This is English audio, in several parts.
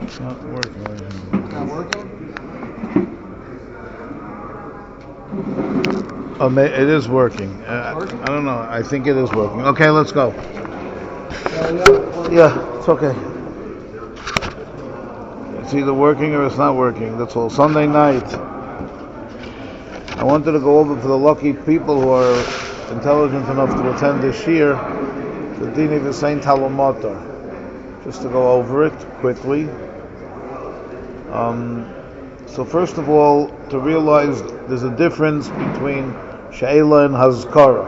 It's not working. Not working? Oh, it is working. Working? I don't know. I think it is working. Okay, let's go. Yeah. Yeah, it's okay. It's either working or it's not working. That's all. Sunday night. I wanted to go over for the lucky people who are intelligent enough to attend this year the Dini V'Saint Halomotor. Just to go over it quickly. So first of all, to realize there's a difference between She'ela and Hazkara.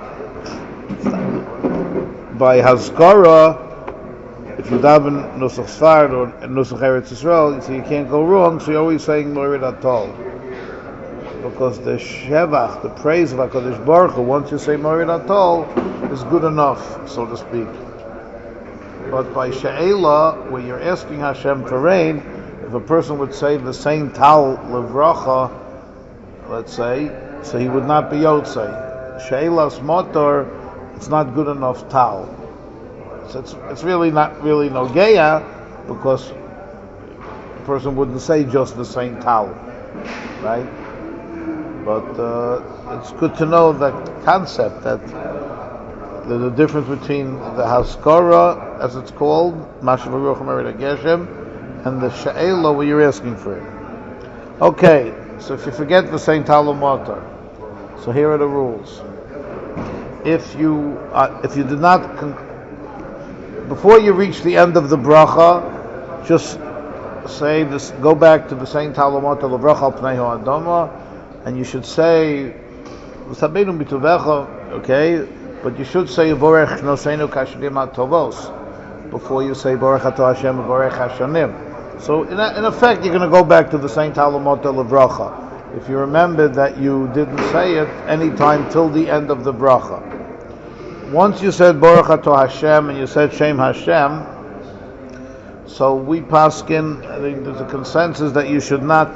By Hazkara, if you daven Nusach Sfard or Nusach Eretz Yisrael, so you can't go wrong, so you're always saying Morid Atol. Because the Shevach, the praise of HaKadosh Baruch Hu, once you say Morid Atol, is good enough, so to speak. But by She'ela, where you're asking Hashem for rain, if a person would say the same Tal Levracha, let's say, so he would not be Yotzei. She'ela's motor, it's not good enough Tal. So it's really not really Nogeya, because a person wouldn't say just the same Tal, right? But it's good to know that concept, that there's a difference between the Haskara, as it's called, Mashav Ruach Merid Geshem, and the She'ela where you're asking for it. Okay, so if you forget the same Talmud Motor, so here are the rules. If you did not before you reach the end of the bracha, just say this. Go back to the same Talmud Motor Levracha al Pnei Ha'adama, and you should say V'sabeinu B'tuvecha, okay, but you should say Vorech Noseinu Kashadim HaTovos before you say Baruch Atah Hashem Vorech Hashanim. So in effect, you're going to go back to the same Talmud Levracha. If you remember that you didn't say it any time till the end of the bracha. Once you said Baruch Atah Hashem and you said Shem Hashem, so we paskin, I think there's a consensus that you should not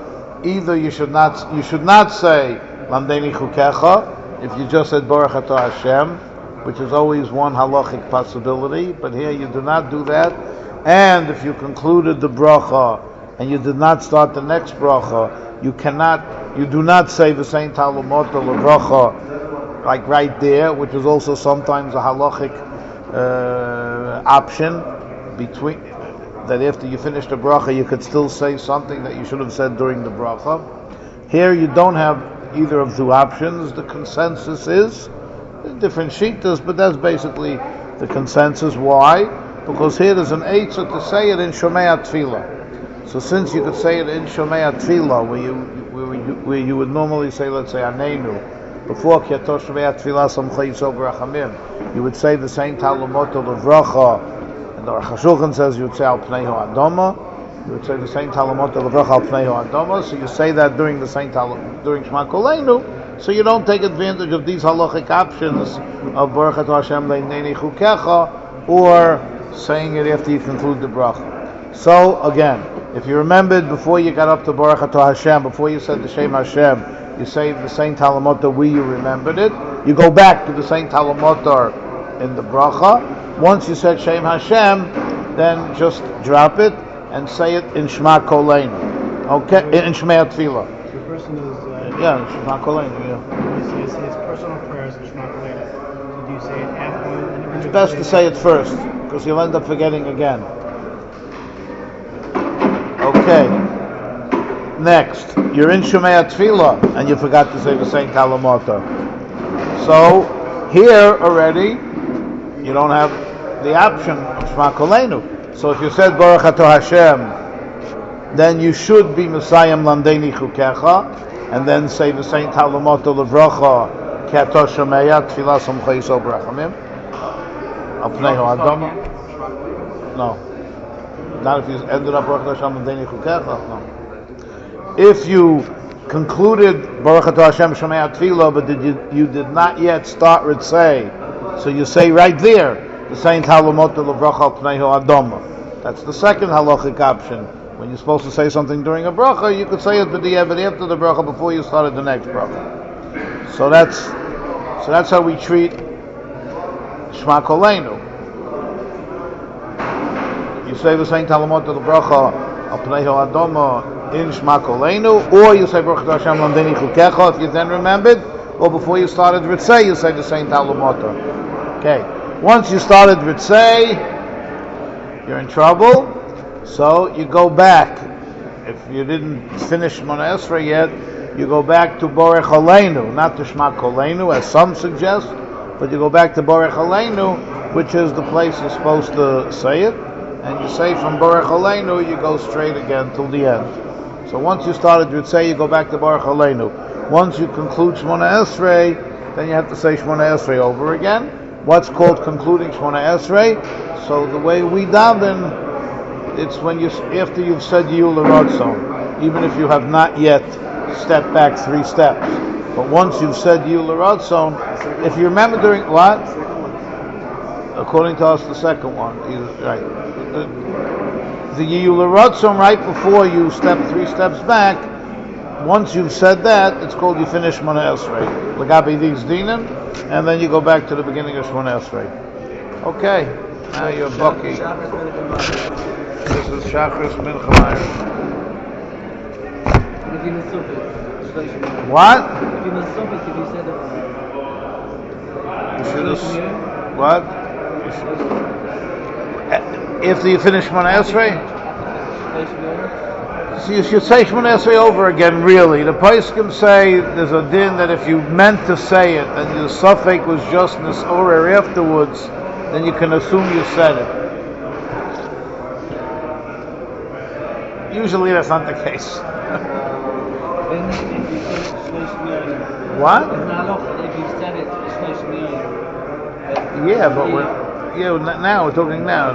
say Lamdeni Chukecha if you just said Baruch Atah Hashem, which is always one halachic possibility, but here you do not do that. And if you concluded the bracha and you did not start the next bracha, you do not say the same Talmud Levracha like right there, which is also sometimes a halachic option between that after you finish the bracha you could still say something that you should have said during the bracha. Here you don't have either of two options. The consensus is different shitas, but that's basically the consensus. Why? Because here there's an eitzah to say it in Shomei Tefillah. So since you could say it in Shomei Tefillah, where you would normally say, let's say Aneinu, before Kiyato Shomei Tefillah Samcha Yisrael B'Rachamim, you would say the same Talmud Levracha, and the Aruch HaShulchan says you would say Al Pnei Ha'adama. You would say the same Talmud Levracha Al Pnei Ha'adama. So you say that during the same during Shema Koleinu, so you don't take advantage of these halachic options of Baruch Atah Hashem Le'nei Chukecha, or saying it after you conclude the bracha. So again, if you remembered before you got up to Baruch Atah Hashem, before you said the Shem Hashem, you say the same Talmud where you remembered it. You go back to the same Talmud in the bracha. Once you said Shem Hashem, then just drop it and say it in Shema Koleinu. Okay, in Shema Tefillah. The person is Shema Koleinu. Yeah. His personal prayers in Shema Koleinu. So do you say it after? It's best to say it first, because you'll end up forgetting again. Okay. Next, you're in Shomei Tefillah and you forgot to say the same Talmud. So here already you don't have the option of Shema Koleinu. So if you said Baruch Atah Hashem, then you should be Messiah Lamdeni Chukecha, and then say the same Talmud Levracha Kiyato Shomei Tefillah Samcha Yisrael B'Rachamim. No. Not if you ended up Baruch Hashem and Deni Chukecha. No. If you concluded Baruch Hashem Shomei Tefillah, but you did not yet start Ritzei, so you say right there the same Talmud Levracha Al Pnei Ha'adama. That's the second halachic option. When you're supposed to say something during a bracha, you could say it but after the bracha before you started the next bracha. So that's how we treat Shema Koleinu. you say the same Talamot of the Bracha al Pneiho Adoma in Shema Koleinu, or you say Baruch Hashem Lamdini Chukecha if you then remembered, or before you started Ritzei, you say the same Talamot. Okay. Once you started Ritzei, you're in trouble, so you go back. If you didn't finish Shmona Esrei yet, you go back to Borech Aleinu, not to Shema Koleinu, as some suggest, but you go back to Borech Aleinu, which is the place you're supposed to say it, and you say from Borech Aleinu, you go straight again till the end. So once you started Ritzei, you go back to Borech Aleinu. Once you conclude Shmona Esrei, then you have to say Shmona Esrei over again. What's called concluding Shmona Esrei? So the way we daven, it's when you after you've said Yiyul L'Ratzon, even if you have not yet stepped back 3 steps. But once you've said Yiyul L'Ratzon, if you remember during what? According to us, the second one, right? The Yiyul L'Ratzon right before you step 3 steps back. Once you've said that, it's called you finish Shmona Esrei. L'gabe these dinim, and then you go back to the beginning of Shmona Esrei. Okay, now you're Bucky. This is Shachris Mincha. What? You should have. What? After you finish Shmona Esrei? So you should say Shmona Esrei over again, really. The Poskim say there's a din that if you meant to say it and your suffix was just Nisorer afterwards, then you can assume you said it. Usually that's not the case. What? Yeah, but now we're talking now.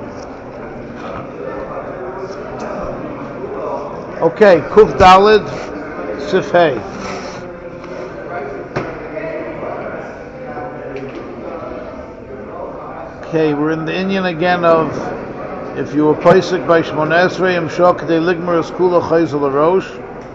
Okay, Kuf Dalid Sif Hey. Okay, we're in the Inyan again of if you were Pesach by Shmona Esrei Imshok Kedei Ligmar Eskula Chayzel Arosh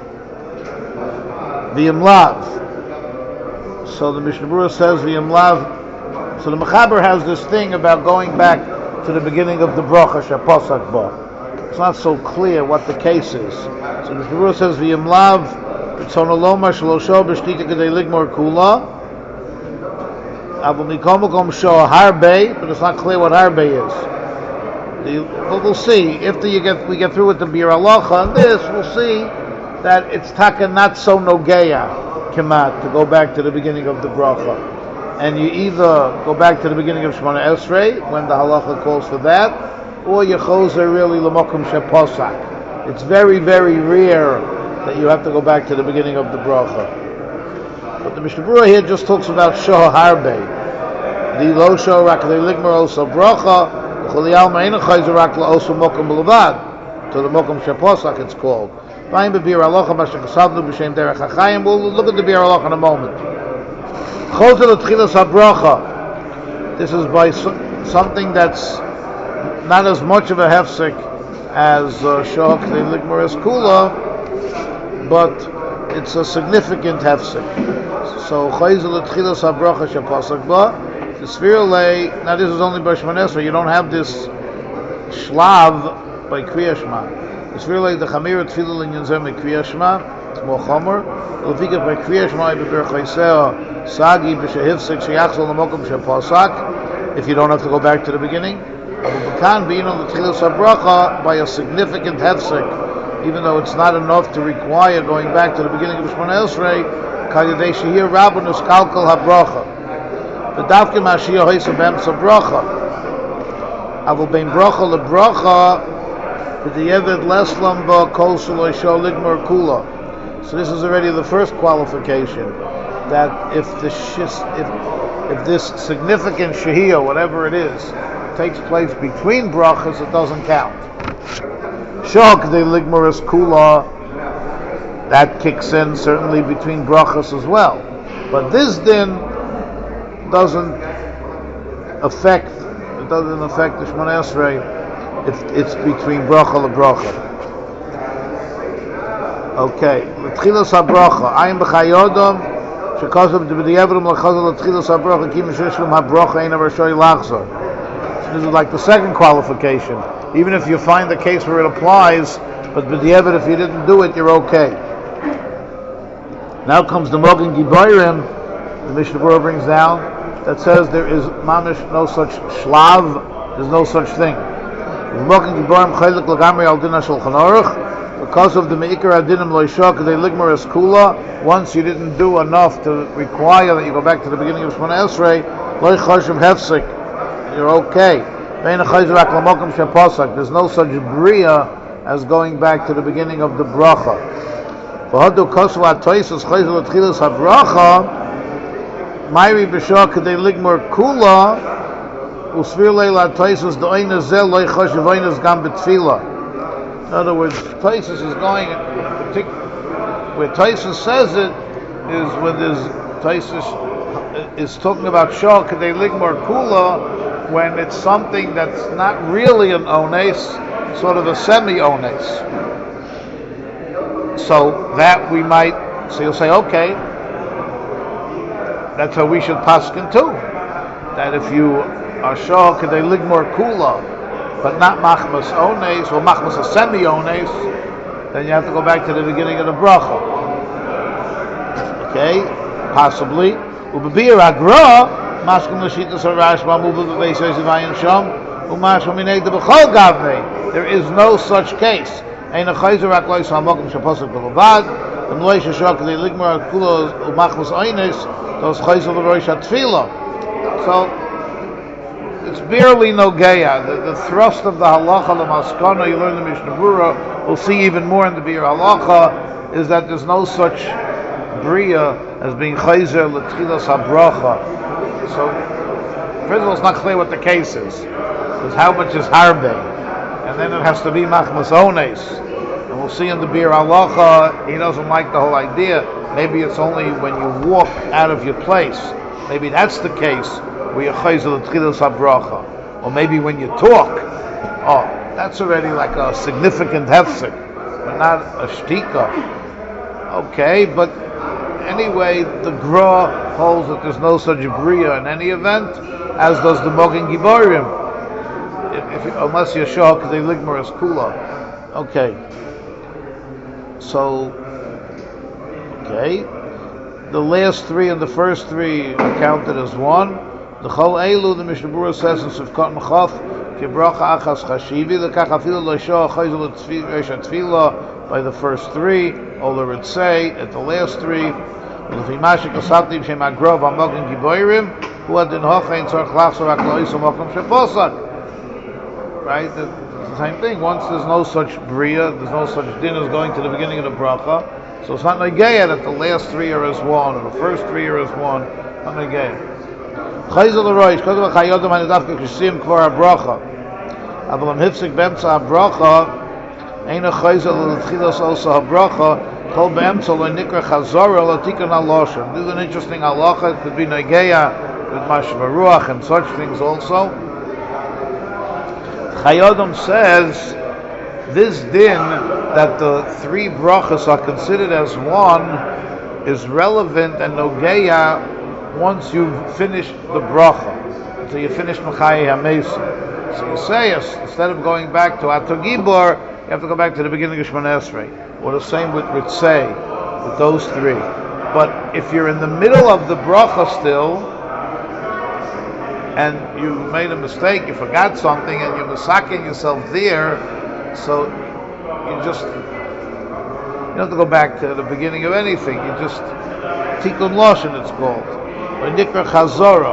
V'Yimlav. So the Mishnah Berurah says V'Yimlav. So the Mechaber has this thing about going back to the beginning of the bracha Shaposak Ba. It's not so clear what the case is. So the Mishnah Berurah says V'Yimlav B'Tzon Oloma Shalosho B'Shtita Kedei Ligmar Kula Abu Mikom Mikom Shah Harbe, but it's not clear what Harbe is. But we'll see. After we get through with the Bir Halacha and this, we'll see that it's taka not so nogeya kemat to go back to the beginning of the bracha. And you either go back to the beginning of Shemona Esrei when the halacha calls for that, or you choser really l'mokum sheposak. It's very, very rare that you have to go back to the beginning of the bracha. But the Mishnah Berurah here just talks about Shah Harbe. The lo Shah rak ligmar also bracha. To the Mokum Shaposak it's called. We'll look at the Bir Halacha in a moment. This is by something that's not as much of a hefsek as Shah Kedei Ligmar Eskula, but it's a significant hefsek. So Chayzel Tchilas HaBracha Shaposak Ba. The Svirle, now this is only by Shemona Esrei, you don't have this shlav by Kriya Shema. The Svirle, the Chamir Tfilah in Yonzem by Kriya Shema, it's more Chomer. The Lefika by Kriya Shema, Beber Chayseo, Sagi, B'Shehivsik, Sheyachzol, L'mokum, Sheposak, if you don't have to go back to the beginning. But B'kan, being on the Tchilas HaBracha, by a significant hefsek, even though it's not enough to require going back to the beginning of Shemona Esrei, Kal Yadei Shehir Rabbanus Kalkal HaBracha. The Davke Mashiach Hoysa B'Emtza Bracha. Avol Bein Bracha LeBracha V'Di'eved Leslam Ba Kol Shaloi Shal Ligmar Kula. So this is already the first qualification, that if this significant Shehiyah, whatever it is, takes place between brachas, it doesn't count. Shal Kedei Ligmar Es Kula, that kicks in certainly between brachas as well. But this din doesn't affect the Shemona Esrei if it's between bracha and bracha. Okay, l'tchilas habracha. Ayin b'chayodam shekasav d'b'di'evrim l'chazal l'tchilas habracha ki mishishlim habracha ein avarshoi lachzor. So this is like the second qualification. Even if you find the case where it applies, but b'diavad, if you didn't do it, you're okay. Now comes the Mogen Giborim, the Mishnah Berurah brings down, that says there is mamish no such shlav, there's no such thing. Mogen Giborim chaylik lagamri al dinah shulchan aruch, because of the meikar adinim loishah kadei ligmar es kula. Once you didn't do enough to require that you go back to the beginning of Shemona Esrei, loy choshev hefsik, you're okay. There's no such bria as going back to the beginning of the bracha. Mayri b'shah kadei ligmar kula usvir leila toisus do'ina zel loy choshev oinas gam b'tfila. In other words, Taisus is going where Taisus says it is when Taisus is talking about Shah Kadei Ligmar Kula, when it's something that's not really an ones, sort of a semi-ones. So that we might, so you'll say, okay, that's how we should paskin too. That if you are Shah Kadei Ligmar Kula, but not machmas ones, or machmas a semi-ones, then you have to go back to the beginning of the bracha. Okay, possibly. Ubebir agra, mashkum l'shitas harashma, mubu b'beisay zivayin sham, umashum minei de b'chol gavnei. There is no such case. Ein a chayzer aklois ha'mokum shaposuk b'levad, v'mloi shashok kadei ligmar kula umachmas ones, those chayzer l'roish ha'tfila. So, it's barely no geya. The thrust of the halacha, the maskana, you learn the Mishnah Berurah, we'll see even more in the Bir Halacha, is that there's no such bria as being chayzer l'tchilas habracha. So, first of all, it's not clear what the case is. Because how much is harbe? And then it has to be machmas ones. And we'll see in the Bir Halacha, he doesn't like the whole idea. Maybe it's only when you walk out of your place. Maybe that's the case. Where you're chayzer l'tchilas habracha, or maybe when you talk, that's already like a significant hefsek, but not a shtika. Okay, but anyway, the Gra holds that there's no such bria in any event, as does the Mogen Giborim, unless you're sure because they ligmar as kula. Okay, so the last three and the first three are counted as one. The Chol Eilu, the Mishnah Berurah says in Sivkot Mechaf, Ki bracha achas chashivi, lekach afilu loisho chayzel tefila by the first three, or the Ritzei at the last three. L'fi mashik asatlim shem agrov amogen giboirim, hu adin hochein tzorch lachzor aklois amokum sheposak. Right? The same thing. Once there's no such bria, there's no such din as going to the beginning of the bracha, so it's not negeya that the last three are as one, or the first three are as one. Not negeya. Chayzel l'roish, kodem ha'chayodem hanidavke k'shim kvar ha'bracha. Aval am hifzik b'emtza ha'bracha, ein ha'chayzel l'tchilas also ha'bracha, kol b'emtza lo nikra chazora lo tikkun ha'loshen. This is an interesting halacha. It could be negeya with mashma ruach and such things also. Chayodem says this din that the three brachas are considered as one is relevant and nogeya once you've finished the bracha, so you finish Mechayei HaMesim. So you say, instead of going back to Ato Gibor, you have to go back to the beginning of Shemona Esrei. Or the same with Ritzei, with those three. But if you're in the middle of the bracha still, and you made a mistake, you forgot something, and you're masaking yourself there, so you don't have to go back to the beginning of anything. You just Tikkun Loshen, it's called. Or Nikra Chazorah.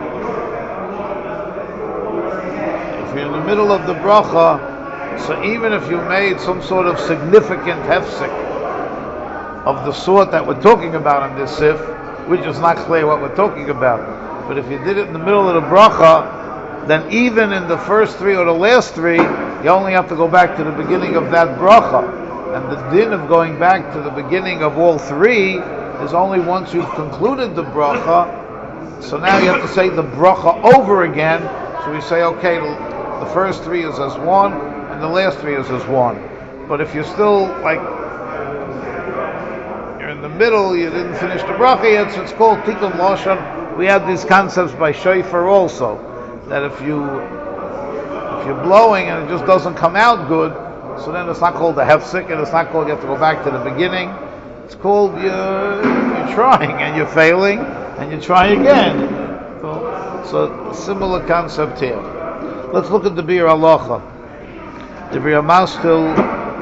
If you're in the middle of the bracha, so even if you made some sort of significant hefsek of the sort that we're talking about in this sif, which is not clear what we're talking about, but if you did it in the middle of the bracha, then even in the first three or the last three, you only have to go back to the beginning of that bracha. And the din of going back to the beginning of all three is only once you've concluded the bracha. So now you have to say the bracha over again. So we say, okay, the first three is as one, and the last three is as one. But if you're still you're in the middle, you didn't finish the bracha yet, so it's called Tikkun Loshen. We have these concepts by Shofar also, that if you If you're blowing and it just doesn't come out good, so then it's not called a hefsek, and it's not called you have to go back to the beginning. It's called you're trying and you're failing and you try again. So similar concept here. Let's look at the Bir Halacha. The Bir Hamaskil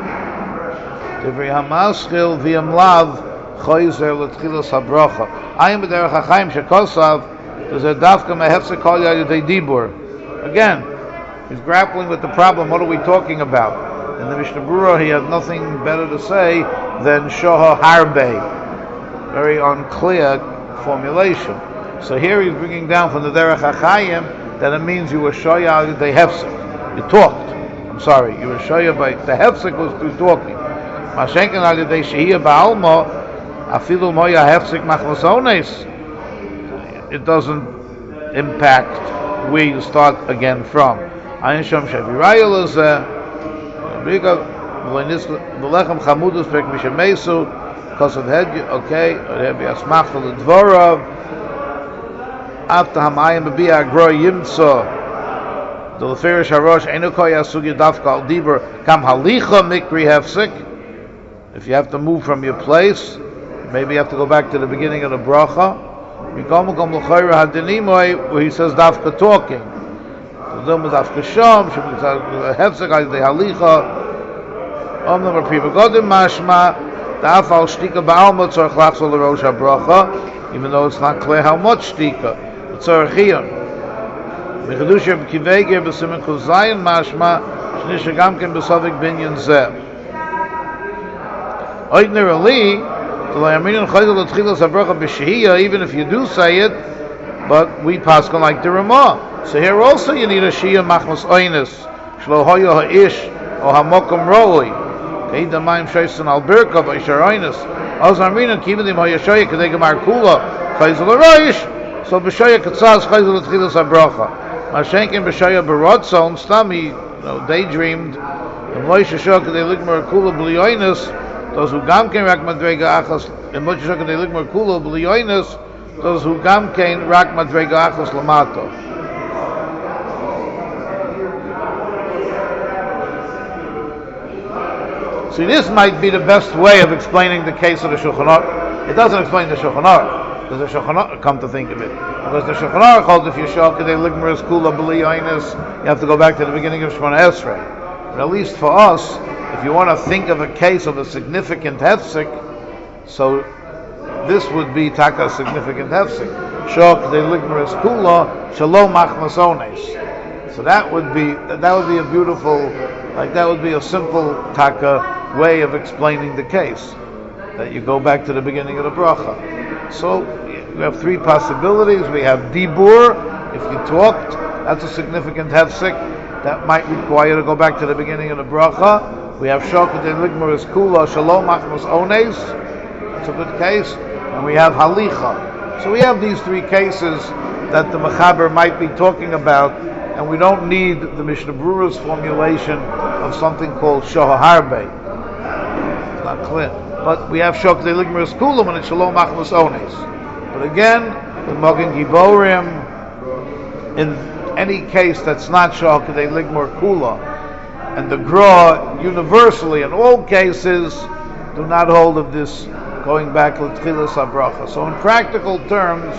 v'yamlav choyzer l'tchilas habracha. Ayim b'derech hachaim shekosav there's a dafka mehefsek kol yadei dibur. Again, he's grappling with the problem. What are we talking about? In the Mishnah Berurah, he had nothing better to say than shoha harbe. Very unclear formulation. So here he's bringing down from the derech hachayim that it means you were shoya yadei hefsek. You talked. I'm sorry, you were shoya by the hefsek was through talking. Mashenken al yadei shehiyah ba'alma afilu moya hefsek machmasones. It doesn't impact where you start again from. Ayin sham shevirayel is v'lechem chamudus pek mishemesu because of head. Okay, it be asmach for the dvorav after hamayim b'biya agro yimtza the leferish harosh enu koy asugi dafka al diber kam halicha mikri hefsek. If you have to move from your place, maybe you have to go back to the beginning of the bracha. Where he says dafka talking. Dafka sham, hefsek al halicha. Omnam apriva godim mashma daf al shtika ba'alma tzorch lachzol l'rosh habracha, even though it's not clear how much shtika. Tzorch hiyon. Mechadush Reb Kiveger b'simen kol zayin mashma shnisha gamken b'savik binyan zeh. Oidner ali even if you do say it, but we paskin like the Ramah. So here also you need a shia machmas oinus shlo hoyo ha'ish or hamokum roi keid damayim shayson al birka b'ishar oinus az amrinan kivedim hoyo shoya kedei gemar kula chayzel aroish so b'shoya katzaz chayzel l'tchilas habracha mashenkin b'shoya b'rotzon stami daydreamed and Moshe shoya kedei ligmar kula b'li oinus those who gamken rak madrega achas and Moshe shoya kedei ligmar kula b'li oinus those who gamken rak madrega achas lamato. See, this might be the best way of explaining the case of the Shulchan Aruch. It doesn't explain the Shulchan Aruch, because the Shulchan Aruch, come to think of it, because the Shulchan Aruch holds if you show kedei ligmar is kula b'li oinus, you have to go back to the beginning of Shemona Esrei. But at least for us, if you want to think of a case of a significant hefsek, so this would be taka significant hefsek. Show kedei ligmar is kula shalom machmas ones. So that would be a beautiful, like that would be a simple taka way of explaining the case, that you go back to the beginning of the bracha. So we have three possibilities. We have dibur, if you talked, that's a significant hefsek, that might require you to go back to the beginning of the bracha. We have shokat and ligmar is kula shalom machmas ones, that's a good case. And we have halicha. So we have these three cases that the Mechaber might be talking about, and we don't need the Mishnah Berurah's formulation of something called shoha harbe. It's not clear. But we have shokat ligmar is kula and it's shalom machmas ones. But again, the Mogen Giborim, in any case that's not shokat ligmar kula, and the Gra universally in all cases do not hold of this going back to l'tchilas habracha. So in practical terms,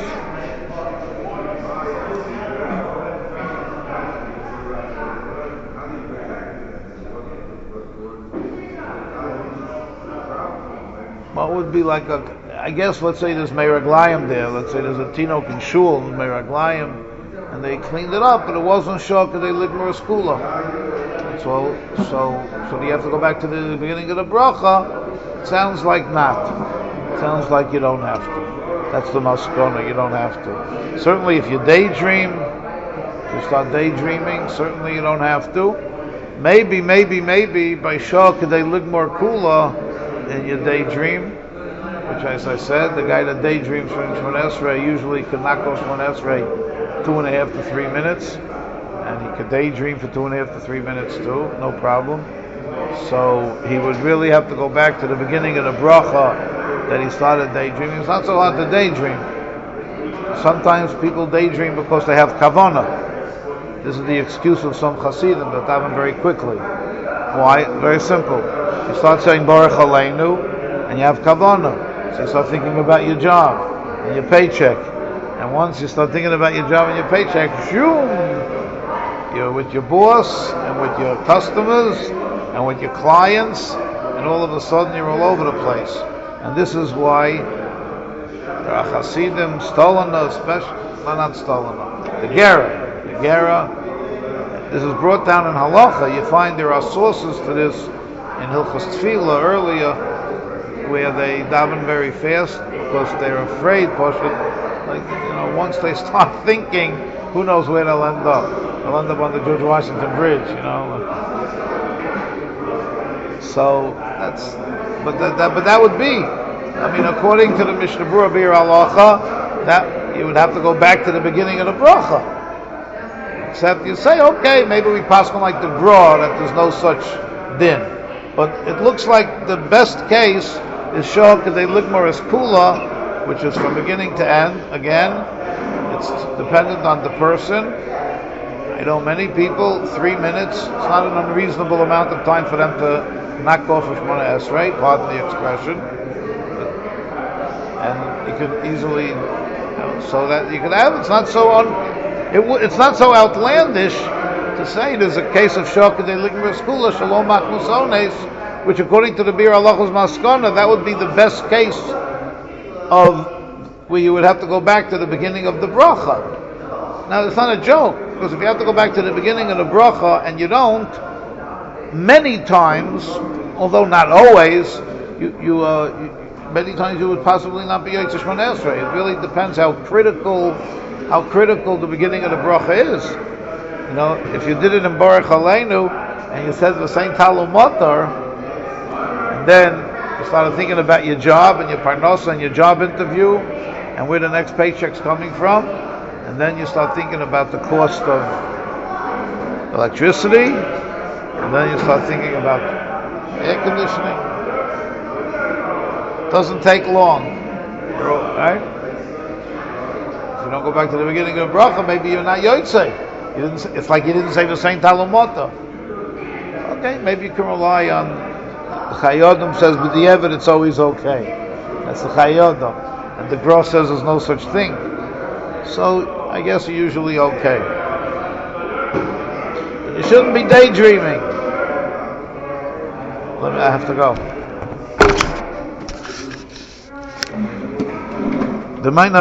what would be like I guess let's say there's Meiraglayim there, let's say there's a Tinok in Shul, Meiraglayim, and they cleaned it up, but it wasn't shokat ligmar is kula. So do you have to go back to the beginning of the bracha? It sounds like not. It sounds like you don't have to. That's the maskona, you don't have to. Certainly if you daydream, you start daydreaming, certainly you don't have to. Maybe by shokat ligmar kula in your daydream, which as I said, the guy that daydreams from Shemona Esrei usually can knock off Shemona Esrei 2.5 to 3 minutes. And he could daydream for 2.5 to 3 minutes too, no problem. So he would really have to go back to the beginning of the bracha that he started daydreaming. It's not so hard to daydream. Sometimes people daydream because they have kavanah. This is the excuse of some Hasidim that daven very quickly. Why? Very simple. You start saying Baruch Aleinu, and you have kavanah. So you start thinking about your job and your paycheck. And once you start thinking about your job and your paycheck, shoom, you're with your boss and with your customers and with your clients, and all of a sudden you're all over the place. And this is why there are Hasidim, Stolana, especially, not Stolana, the Gera, this is brought down in Halacha. You find there are sources to this in Hilchos Tefillah earlier, where they daven very fast because they're afraid, once they start thinking, who knows where they'll end up. They'll end up on the George Washington Bridge, So but that would be, according to the Mishnah Berurah Bir Halacha, that you would have to go back to the beginning of the bracha. Except you say, okay, maybe we pass on like the Gra, that there's no such din. But it looks like the best case is Shah Kedei Ligmar as Kula, which is from beginning to end. Again, it's dependent on the person. I know many people, 3 minutes, it's not an unreasonable amount of time for them to knock off a Shemona Esrei, pardon the expression. And you could easily, so that you could have, it's not so outlandish to say there's a case of Shah Kedei Ligmar Skula, Shalom Machmus Ones, which according to the Bir Halacha's Maskana, that would be the best case of where you would have to go back to the beginning of the bracha. Now it's not a joke, because if you have to go back to the beginning of the bracha and you don't, many times, although not always, many times you would possibly not be Yotze Shemona Esrei. It really depends how critical the beginning of the bracha is. If you did it in Baruch Aleinu and you said the same Talmud Matar, and then you started thinking about your job and your parnasa and your job interview and where the next paycheck's coming from, and then you start thinking about the cost of electricity, and then you start thinking about air conditioning. It doesn't take long, right? If you don't go back to the beginning of the bracha, maybe you're not Yotze. It's like you didn't say the same Talmud Matar. Okay, maybe you can rely on the Chayyim says, but the evidence it's always okay. That's the Chayyim. And the Gra says there's no such thing. So I guess you're usually okay. But you shouldn't be daydreaming. I have to go. There might not